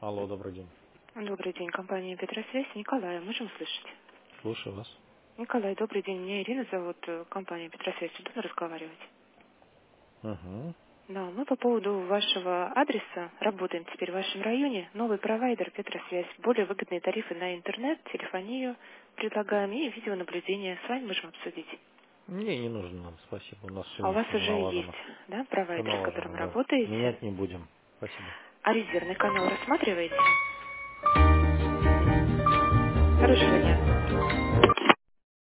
Алло, добрый день. Добрый день, компания Петросвязь. Николай, можем слышать? Слушаю вас. Николай, добрый день. Меня Ирина зовут, компания Петросвязь. Удобно разговаривать? Угу. Да, мы по поводу вашего адреса работаем теперь в вашем районе. Новый провайдер Петросвязь. Более выгодные тарифы на интернет, телефонию предлагаем и видеонаблюдение. С вами можем обсудить. Мне не нужно нам, спасибо. У нас все А у вас уже уже есть, налажено. да, Все провайдер, с которым налажено, да. работаете? Менять не будем. Спасибо. А резервный канал рассматриваете? Хорошего дня.